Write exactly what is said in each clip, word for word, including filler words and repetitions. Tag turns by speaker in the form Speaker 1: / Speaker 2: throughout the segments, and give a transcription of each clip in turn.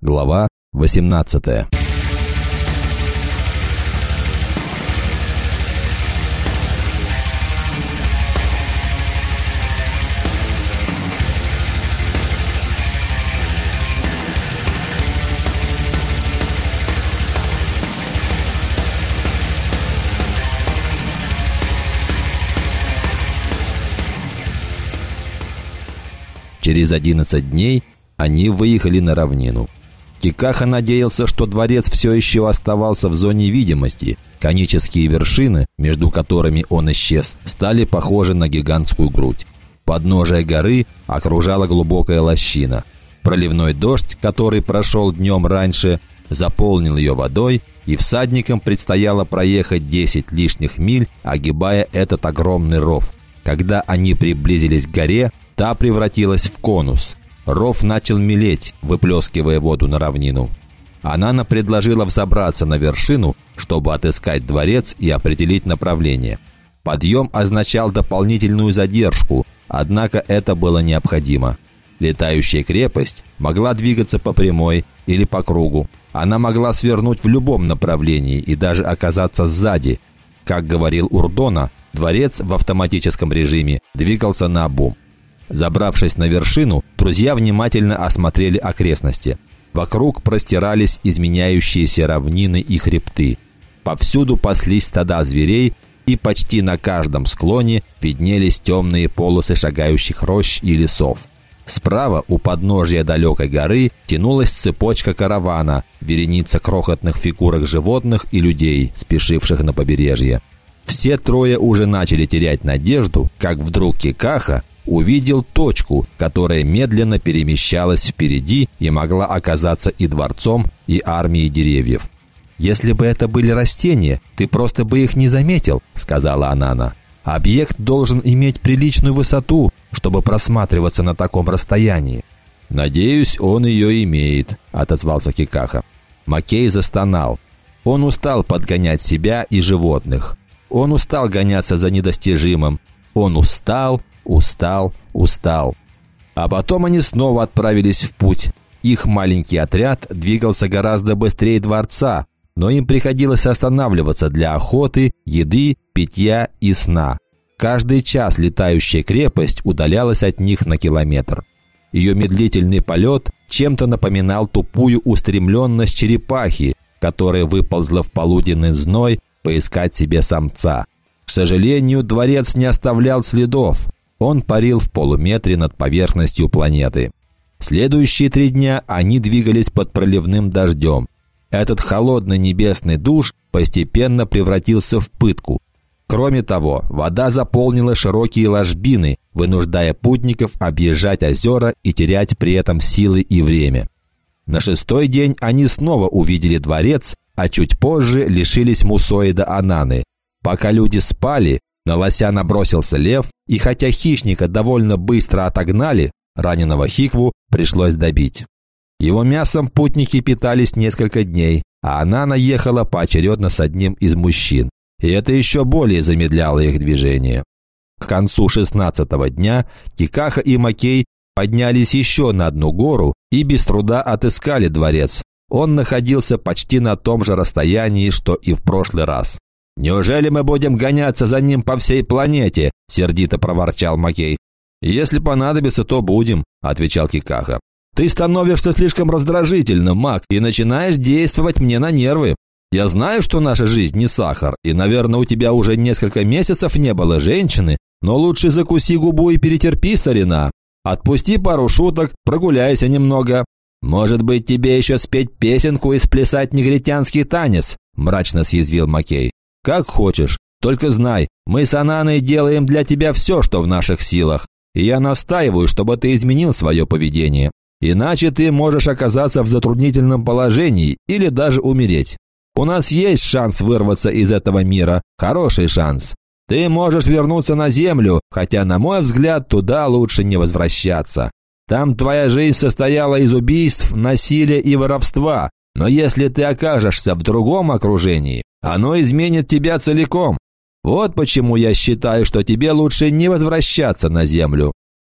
Speaker 1: Глава восемнадцатая. Через одиннадцать дней они выехали на равнину. Кикаха надеялся, что дворец все еще оставался в зоне видимости. Конические вершины, между которыми он исчез, стали похожи на гигантскую грудь. Подножие горы окружала глубокая лощина. Проливной дождь, который прошел днем раньше, заполнил ее водой, и всадникам предстояло проехать десять лишних миль, огибая этот огромный ров. Когда они приблизились к горе, та превратилась в конус. Ров начал мелеть, выплескивая воду на равнину. Анана предложила взобраться на вершину, чтобы отыскать дворец и определить направление. Подъем означал дополнительную задержку, однако это было необходимо. Летающая крепость могла двигаться по прямой или по кругу. Она могла свернуть в любом направлении и даже оказаться сзади. Как говорил Урдона, дворец в автоматическом режиме двигался наобум. Забравшись на вершину, друзья внимательно осмотрели окрестности. Вокруг простирались изменяющиеся равнины и хребты. Повсюду паслись стада зверей, и почти на каждом склоне виднелись темные полосы шагающих рощ и лесов. Справа, у подножия далекой горы, тянулась цепочка каравана, вереница крохотных фигурок животных и людей, спешивших на побережье. Все трое уже начали терять надежду, как вдруг Кикаха увидел точку, которая медленно перемещалась впереди и могла оказаться и дворцом, и армией деревьев. «Если бы это были растения, ты просто бы их не заметил», — сказала Анана. «Объект должен иметь приличную высоту, чтобы просматриваться на таком расстоянии». «Надеюсь, он ее имеет», — отозвался Кикаха. Макей застонал. Он устал подгонять себя и животных. Он устал гоняться за недостижимым. Он устал, устал, устал. А потом они снова отправились в путь. Их маленький отряд двигался гораздо быстрее дворца, но им приходилось останавливаться для охоты, еды, питья и сна. Каждый час летающая крепость удалялась от них на километр. Ее медлительный полет чем-то напоминал тупую устремленность черепахи, которая выползла в полуденный зной поискать себе самца. К сожалению, дворец не оставлял следов. Он парил в полуметре над поверхностью планеты. Следующие три дня они двигались под проливным дождем. Этот холодный небесный душ постепенно превратился в пытку. Кроме того, вода заполнила широкие ложбины, вынуждая путников объезжать озера и терять при этом силы и время. На шестой день они снова увидели дворец, а чуть позже лишились Мусоида Ананы. Пока люди спали, на лося набросился лев, и хотя хищника довольно быстро отогнали, раненого Хикву пришлось добить. Его мясом путники питались несколько дней, а Анана ехала поочередно с одним из мужчин, и это еще более замедляло их движение. К концу шестнадцатого дня Кикаха и Макей поднялись еще на одну гору и без труда отыскали дворец. Он находился почти на том же расстоянии, что и в прошлый раз. «Неужели мы будем гоняться за ним по всей планете?» – сердито проворчал Макей. «Если понадобится, то будем», – отвечал Кикаха. «Ты становишься слишком раздражительным, Мак, и начинаешь действовать мне на нервы. Я знаю, что наша жизнь не сахар, и, наверное, у тебя уже несколько месяцев не было женщины, но лучше закуси губу и перетерпи, старина. Отпусти пару шуток, прогуляйся немного. Может быть, тебе еще спеть песенку и сплясать негритянский танец?» – мрачно съязвил Макей. «Как хочешь, только знай, мы с Ананой делаем для тебя все, что в наших силах, и я настаиваю, чтобы ты изменил свое поведение. Иначе ты можешь оказаться в затруднительном положении или даже умереть. У нас есть шанс вырваться из этого мира, хороший шанс. Ты можешь вернуться на Землю, хотя, на мой взгляд, туда лучше не возвращаться. Там твоя жизнь состояла из убийств, насилия и воровства, но если ты окажешься в другом окружении, оно изменит тебя целиком. Вот почему я считаю, что тебе лучше не возвращаться на Землю.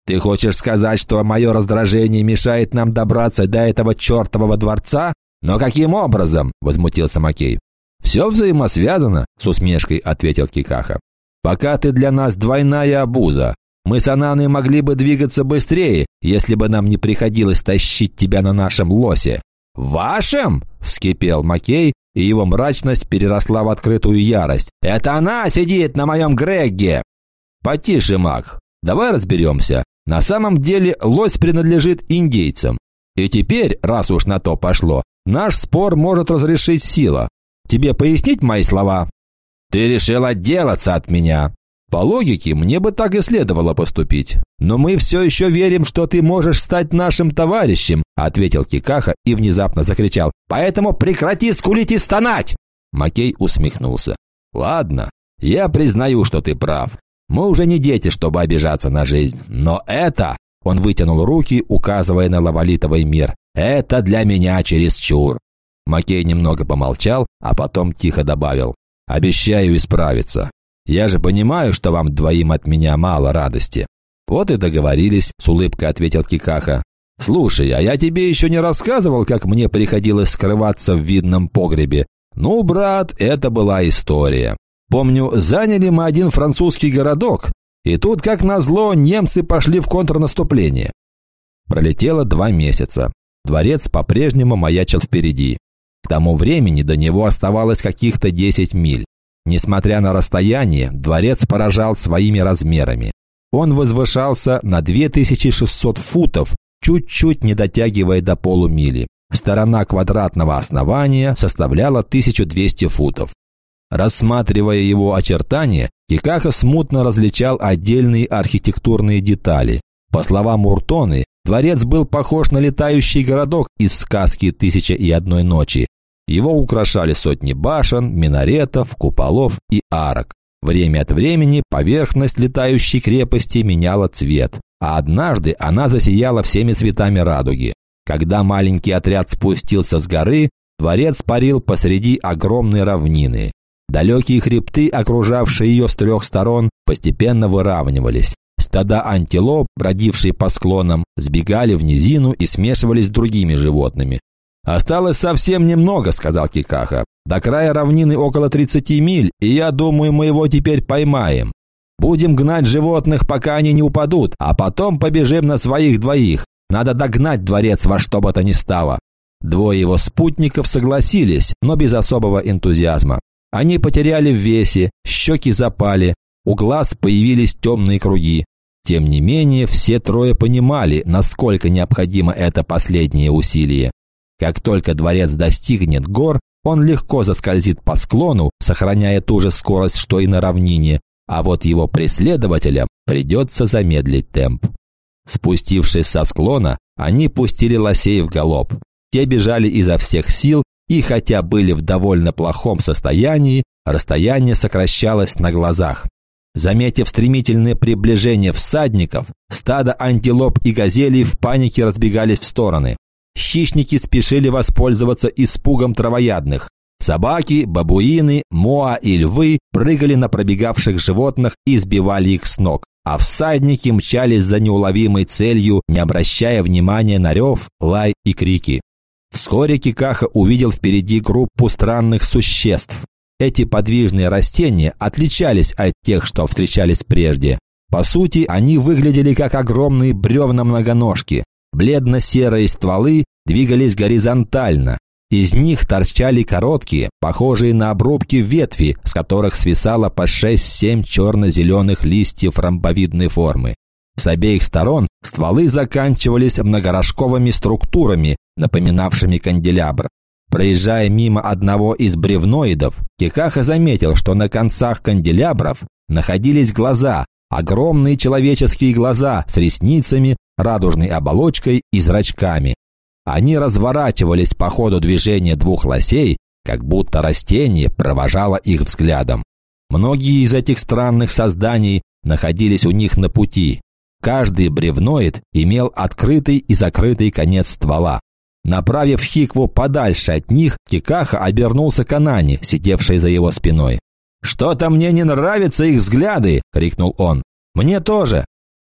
Speaker 1: «Ты хочешь сказать, что мое раздражение мешает нам добраться до этого чертового дворца? Но каким образом?» – возмутился Макей. «Все взаимосвязано», – с усмешкой ответил Кикаха. «Пока ты для нас двойная обуза. Мы с Ананой могли бы двигаться быстрее, если бы нам не приходилось тащить тебя на нашем лосе». «Вашем?» – вскипел Макей, и его мрачность переросла в открытую ярость. «Это она сидит на моем Грегге!» «Потише, Мак. Давай разберемся. На самом деле лось принадлежит индейцам. И теперь, раз уж на то пошло, наш спор может разрешить сила. Тебе пояснить мои слова?» «Ты решил отделаться от меня». «По логике, мне бы так и следовало поступить. Но мы все еще верим, что ты можешь стать нашим товарищем», ответил Кикаха и внезапно закричал. «Поэтому прекрати скулить и стонать!» Макей усмехнулся. «Ладно, я признаю, что ты прав. Мы уже не дети, чтобы обижаться на жизнь. Но это...» Он вытянул руки, указывая на лавалитовый мир. «Это для меня чересчур». Макей немного помолчал, а потом тихо добавил. «Обещаю исправиться. Я же понимаю, что вам двоим от меня мало радости». «Вот и договорились», – с улыбкой ответил Кикаха. «Слушай, а я тебе еще не рассказывал, как мне приходилось скрываться в винном погребе? Ну, брат, это была история. Помню, заняли мы один французский городок, и тут, как назло, немцы пошли в контрнаступление». Пролетело два месяца. Дворец по-прежнему маячил впереди. К тому времени до него оставалось каких-то десять миль. Несмотря на расстояние, дворец поражал своими размерами. Он возвышался на две тысячи шестьсот футов, чуть-чуть не дотягивая до полумили. Сторона квадратного основания составляла тысячу двести футов. Рассматривая его очертания, Кикаха смутно различал отдельные архитектурные детали. По словам Уртоны, дворец был похож на летающий городок из сказки «Тысяча и одной ночи». Его украшали сотни башен, минаретов, куполов и арок. Время от времени поверхность летающей крепости меняла цвет, а однажды она засияла всеми цветами радуги. Когда маленький отряд спустился с горы, дворец парил посреди огромной равнины. Далекие хребты, окружавшие ее с трех сторон, постепенно выравнивались. Стада антилоп, бродившие по склонам, сбегали в низину и смешивались с другими животными. «Осталось совсем немного», – сказал Кикаха. «До края равнины около тридцати миль, и я думаю, мы его теперь поймаем. Будем гнать животных, пока они не упадут, а потом побежим на своих двоих. Надо догнать дворец во что бы то ни стало». Двое его спутников согласились, но без особого энтузиазма. Они потеряли в весе, щеки запали, у глаз появились темные круги. Тем не менее, все трое понимали, насколько необходимо это последнее усилие. Как только дворец достигнет гор, он легко заскользит по склону, сохраняя ту же скорость, что и на равнине, а вот его преследователям придется замедлить темп. Спустившись со склона, они пустили лосей в галоп. Те бежали изо всех сил, и хотя были в довольно плохом состоянии, расстояние сокращалось на глазах. Заметив стремительное приближение всадников, стадо антилоп и газелей в панике разбегались в стороны. Хищники спешили воспользоваться испугом травоядных. Собаки, бабуины, моа и львы прыгали на пробегавших животных и сбивали их с ног, а всадники мчались за неуловимой целью, не обращая внимания на рев, лай и крики. Вскоре Кикаха увидел впереди группу странных существ. Эти подвижные растения отличались от тех, что встречались прежде. По сути, они выглядели как огромные бревна-многоножки. Бледно-серые стволы двигались горизонтально. Из них торчали короткие, похожие на обрубки ветви, с которых свисало по шесть-семь черно-зеленых листьев ромбовидной формы. С обеих сторон стволы заканчивались многорожковыми структурами, напоминавшими канделябр. Проезжая мимо одного из бревноидов, Кикаха заметил, что на концах канделябров находились глаза, огромные человеческие глаза с ресницами, радужной оболочкой и зрачками. Они разворачивались по ходу движения двух лосей, как будто растение провожало их взглядом. Многие из этих странных созданий находились у них на пути. Каждый бревноид имел открытый и закрытый конец ствола. Направив Хикву подальше от них, Кикаха обернулся к Анане, сидевшей за его спиной. «Что-то мне не нравятся их взгляды!» – крикнул он. «Мне тоже!»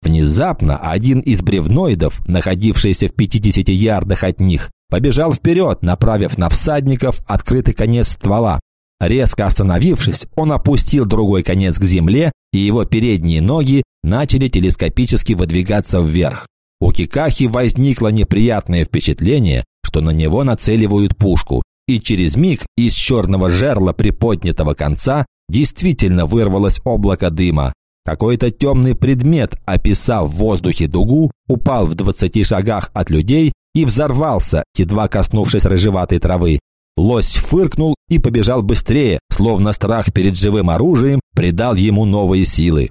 Speaker 1: Внезапно один из бревноидов, находившийся в пятидесяти ярдах от них, побежал вперед, направив на всадников открытый конец ствола. Резко остановившись, он опустил другой конец к земле, и его передние ноги начали телескопически выдвигаться вверх. У Кикахи возникло неприятное впечатление, что на него нацеливают пушку, и через миг из черного жерла приподнятого конца действительно вырвалось облако дыма. Какой-то темный предмет, описав в воздухе дугу, упал в двадцати шагах от людей и взорвался, едва коснувшись рыжеватой травы. Лось фыркнул и побежал быстрее, словно страх перед живым оружием придал ему новые силы.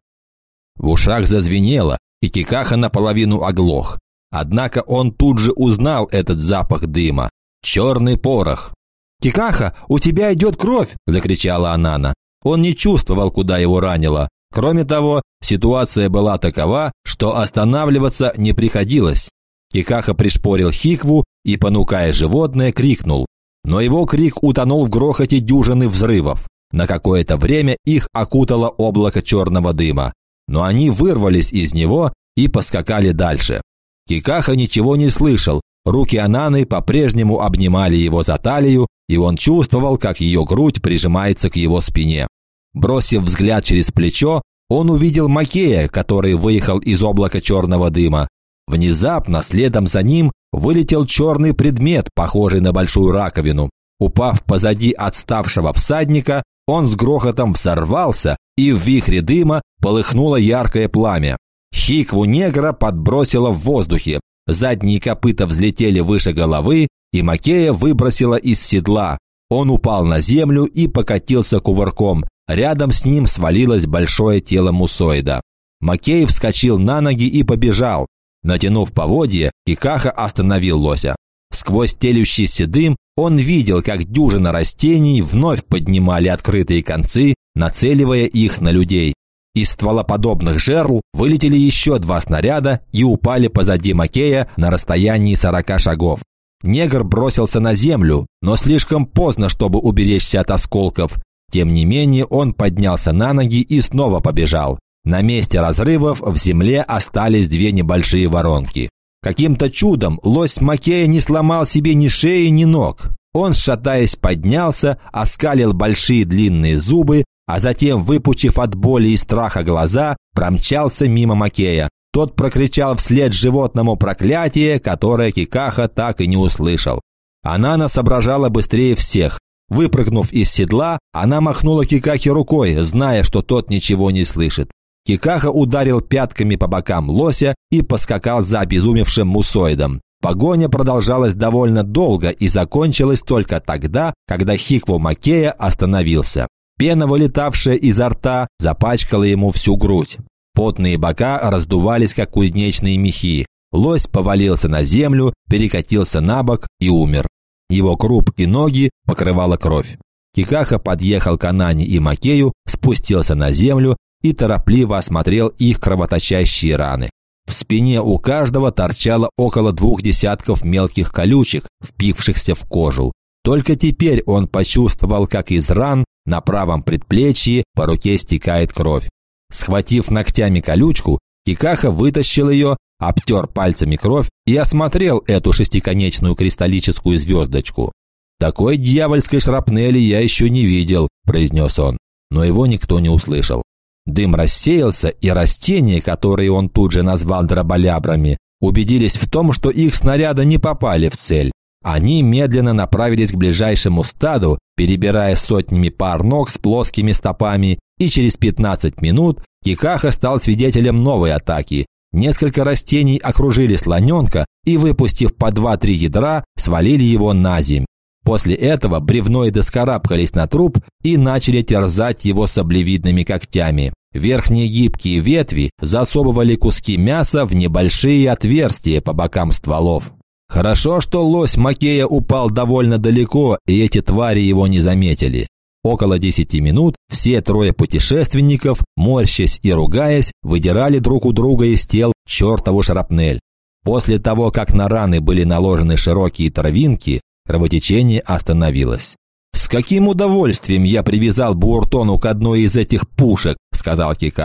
Speaker 1: В ушах зазвенело, и Кикаха наполовину оглох. Однако он тут же узнал этот запах дыма. Черный порох. «Кикаха, у тебя идет кровь!» – закричала Анана. Он не чувствовал, куда его ранило. Кроме того, ситуация была такова, что останавливаться не приходилось. Кикаха пришпорил Хикву и, понукая животное, крикнул. Но его крик утонул в грохоте дюжины взрывов. На какое-то время их окутало облако черного дыма. Но они вырвались из него и поскакали дальше. Кикаха ничего не слышал. Руки Ананы по-прежнему обнимали его за талию, и он чувствовал, как ее грудь прижимается к его спине. Бросив взгляд через плечо, он увидел Макея, который выехал из облака черного дыма. Внезапно следом за ним вылетел черный предмет, похожий на большую раковину. Упав позади отставшего всадника, он с грохотом взорвался, и в вихре дыма полыхнуло яркое пламя. Хикву негра подбросило в воздухе. Задние копыта взлетели выше головы, и Макея выбросило из седла. Он упал на землю и покатился кувырком. Рядом с ним свалилось большое тело мусоида. Макей вскочил на ноги и побежал. Натянув поводья, Кикаха остановил лося. Сквозь телющийся дым он видел, как дюжина растений вновь поднимали открытые концы, нацеливая их на людей. Из стволоподобных жерл вылетели еще два снаряда и упали позади Макея на расстоянии сорока шагов. Негр бросился на землю, но слишком поздно, чтобы уберечься от осколков. Тем не менее, он поднялся на ноги и снова побежал. На месте разрывов в земле остались две небольшие воронки. Каким-то чудом лось Макея не сломал себе ни шеи, ни ног. Он, шатаясь, поднялся, оскалил большие длинные зубы, а затем, выпучив от боли и страха глаза, промчался мимо Макея. Тот прокричал вслед животному проклятие, которое Кикаха так и не услышал. Анана соображала быстрее всех. Выпрыгнув из седла, она махнула Кикахе рукой, зная, что тот ничего не слышит. Кикаха ударил пятками по бокам лося и поскакал за обезумевшим мусоидом. Погоня продолжалась довольно долго и закончилась только тогда, когда Хикву Макея остановился. Пена, вылетавшая изо рта, запачкала ему всю грудь. Потные бока раздувались, как кузнечные мехи. Лось повалился на землю, перекатился на бок и умер. Его круп и ноги покрывала кровь. Кикаха подъехал к Анане и Макею, спустился на землю и торопливо осмотрел их кровоточащие раны. В спине у каждого торчало около двух десятков мелких колючек, впившихся в кожу. Только теперь он почувствовал, как из ран на правом предплечье по руке стекает кровь. Схватив ногтями колючку, Кикаха вытащил ее, обтер пальцами кровь и осмотрел эту шестиконечную кристаллическую звездочку. «Такой дьявольской шрапнели я еще не видел», – произнес он, но его никто не услышал. Дым рассеялся, и растения, которые он тут же назвал дроболябрами, убедились в том, что их снаряды не попали в цель. Они медленно направились к ближайшему стаду, перебирая сотнями пар ног с плоскими стопами, и через пятнадцать минут Кикаха стал свидетелем новой атаки. Несколько растений окружили слоненка и, выпустив по два-три ядра, свалили его на земь. После этого бревноиды скарабкались на труп и начали терзать его саблевидными когтями. Верхние гибкие ветви засовывали куски мяса в небольшие отверстия по бокам стволов. Хорошо, что лось Макея упал довольно далеко, и эти твари его не заметили. Около десяти минут все трое путешественников, морщась и ругаясь, выдирали друг у друга из тел чертову шрапнель. После того, как на раны были наложены широкие травинки, кровотечение остановилось. «С каким удовольствием я привязал Бууртону к одной из этих пушек», – сказал Кикаха.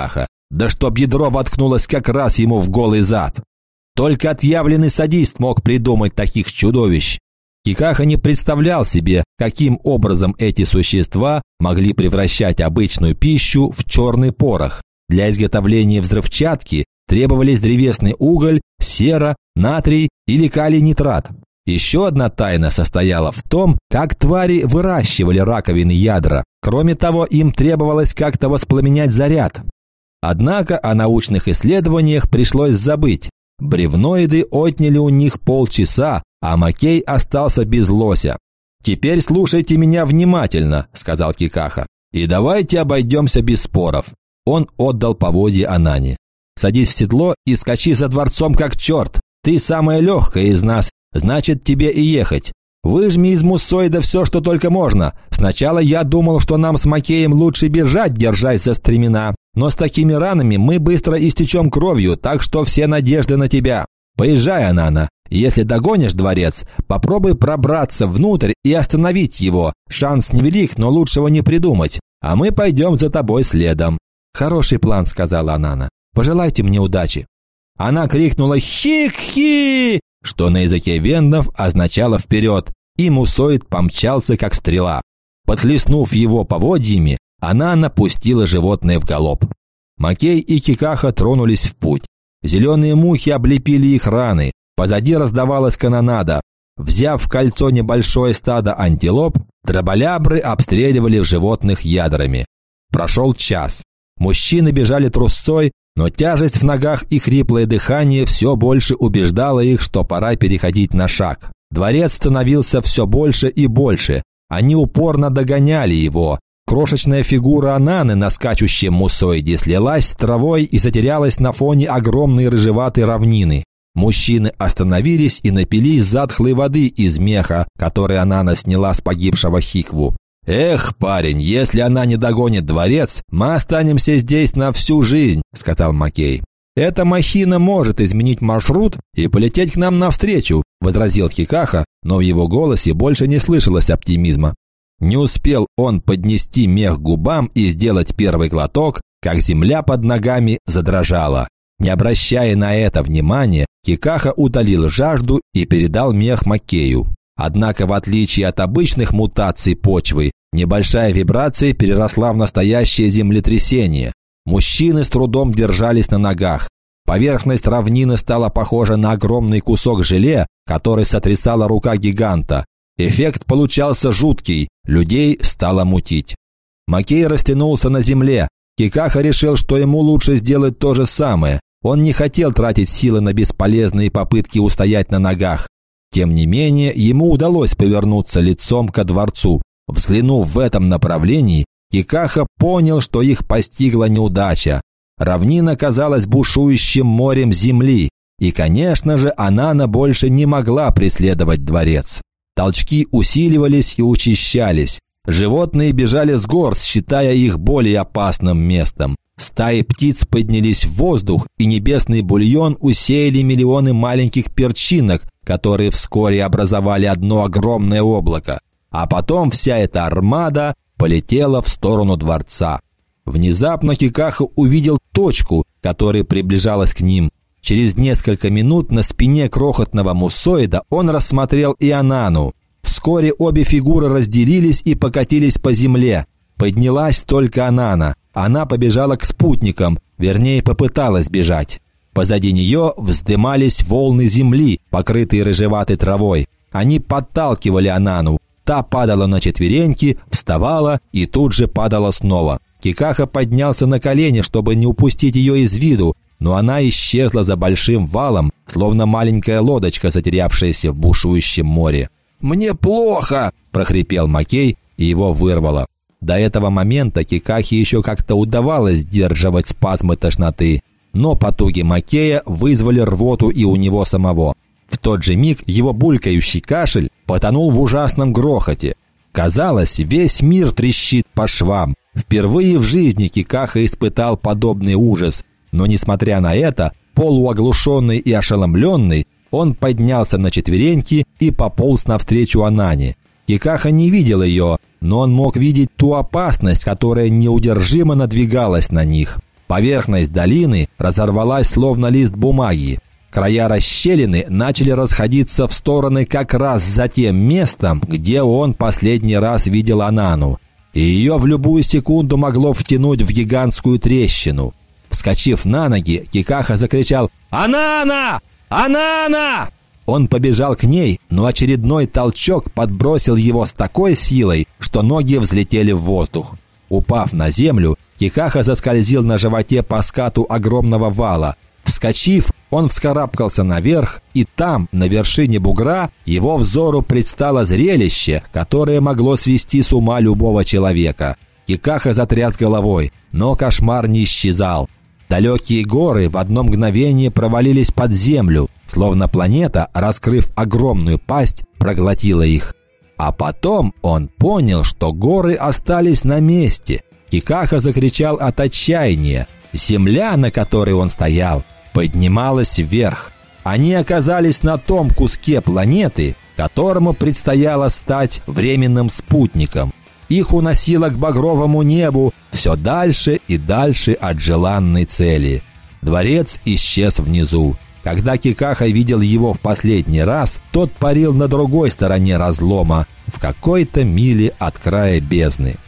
Speaker 1: Да чтоб ядро воткнулось как раз ему в голый зад. Только отъявленный садист мог придумать таких чудовищ. Кикаха не представлял себе, каким образом эти существа могли превращать обычную пищу в черный порох. Для изготовления взрывчатки требовались древесный уголь, сера, натрий или калий-нитрат. Еще одна тайна состояла в том, как твари выращивали раковины ядра. Кроме того, им требовалось как-то воспламенять заряд. Однако о научных исследованиях пришлось забыть. Бревноиды отняли у них полчаса, а Макей остался без лося. «Теперь слушайте меня внимательно», – сказал Кикаха, – «и давайте обойдемся без споров». Он отдал поводья Анане. «Садись в седло и скачи за дворцом как черт. Ты самая легкая из нас, значит, тебе и ехать. Выжми из муссоида все, что только можно. Сначала я думал, что нам с Макеем лучше бежать, держась за стремена. Но с такими ранами мы быстро истечем кровью, так что все надежды на тебя. Поезжай, Анана. Если догонишь дворец, попробуй пробраться внутрь и остановить его. Шанс невелик, но лучшего не придумать. А мы пойдем за тобой следом». «Хороший план», — сказала Анана. «Пожелайте мне удачи». Она крикнула «Хик-хи!», что на языке вендов означало «вперед», и муссоид помчался, как стрела. Подхлестнув его поводьями, она напустила животное в галоп. Макей и Кикаха тронулись в путь. Зеленые мухи облепили их раны, позади раздавалась канонада. Взяв в кольцо небольшое стадо антилоп, дроболябры обстреливали животных ядрами. Прошел час. Мужчины бежали трусцой, но тяжесть в ногах и хриплое дыхание все больше убеждало их, что пора переходить на шаг. Дворец становился все больше и больше. Они упорно догоняли его. Крошечная фигура Ананы на скачущем муссоиде слилась с травой и затерялась на фоне огромной рыжеватой равнины. Мужчины остановились и напились затхлой воды из меха, который Анана сняла с погибшего Хикву. «Эх, парень, если она не догонит дворец, мы останемся здесь на всю жизнь», – сказал Макей. «Эта махина может изменить маршрут и полететь к нам навстречу», – возразил Кикаха, но в его голосе больше не слышалось оптимизма. Не успел он поднести мех к губам и сделать первый глоток, как земля под ногами задрожала. Не обращая на это внимания, Кикаха утолил жажду и передал мех Макею. Однако, в отличие от обычных мутаций почвы, небольшая вибрация переросла в настоящее землетрясение. Мужчины с трудом держались на ногах. Поверхность равнины стала похожа на огромный кусок желе, который сотрясала рука гиганта. Эффект получался жуткий, людей стало мутить. Макей растянулся на земле. Кикаха решил, что ему лучше сделать то же самое. Он не хотел тратить силы на бесполезные попытки устоять на ногах. Тем не менее, ему удалось повернуться лицом ко дворцу. Взглянув в этом направлении, Кикаха понял, что их постигла неудача. Равнина казалась бушующим морем земли, и, конечно же, Анана больше не могла преследовать дворец. Толчки усиливались и учащались. Животные бежали с гор, считая их более опасным местом. Стаи птиц поднялись в воздух, и небесный бульон усеяли миллионы маленьких перчинок, которые вскоре образовали одно огромное облако. А потом вся эта армада полетела в сторону дворца. Внезапно Кикаха увидел точку, которая приближалась к ним. Через несколько минут на спине крохотного муссоида он рассмотрел и Анану. Вскоре обе фигуры разделились и покатились по земле. Поднялась только Анана. Она побежала к спутникам, вернее, попыталась бежать. Позади нее вздымались волны земли, покрытые рыжеватой травой. Они подталкивали Анану. Та падала на четвереньки, вставала и тут же падала снова. Кикаха поднялся на колени, чтобы не упустить ее из виду, но она исчезла за большим валом, словно маленькая лодочка, затерявшаяся в бушующем море. «Мне плохо!» – прохрипел Макей, и его вырвало. До этого момента Кикахе еще как-то удавалось сдерживать спазмы тошноты, но потуги Макея вызвали рвоту и у него самого. В тот же миг его булькающий кашель потонул в ужасном грохоте. Казалось, весь мир трещит по швам. Впервые в жизни Кикаха испытал подобный ужас, но, несмотря на это, полуоглушенный и ошеломленный, он поднялся на четвереньки и пополз навстречу Анане. Кикаха не видел ее, но он мог видеть ту опасность, которая неудержимо надвигалась на них. Поверхность долины разорвалась, словно лист бумаги. Края расщелины начали расходиться в стороны как раз за тем местом, где он последний раз видел Анану. И ее в любую секунду могло втянуть в гигантскую трещину. Вскочив на ноги, Кикаха закричал: «Анана! Анана!» Он побежал к ней, но очередной толчок подбросил его с такой силой, что ноги взлетели в воздух. Упав на землю, Кикаха заскользил на животе по скату огромного вала. Вскочив, он вскарабкался наверх, и там, на вершине бугра, его взору предстало зрелище, которое могло свести с ума любого человека. Кикаха затряс головой, но кошмар не исчезал. Далекие горы в одно мгновение провалились под землю, словно планета, раскрыв огромную пасть, проглотила их. А потом он понял, что горы остались на месте. Кикаха закричал от отчаяния. Земля, на которой он стоял, поднималась вверх. Они оказались на том куске планеты, которому предстояло стать временным спутником. Их уносило к багровому небу все дальше и дальше от желанной цели. Дворец исчез внизу. Когда Кикаха видел его в последний раз, тот парил на другой стороне разлома, в какой-то миле от края бездны.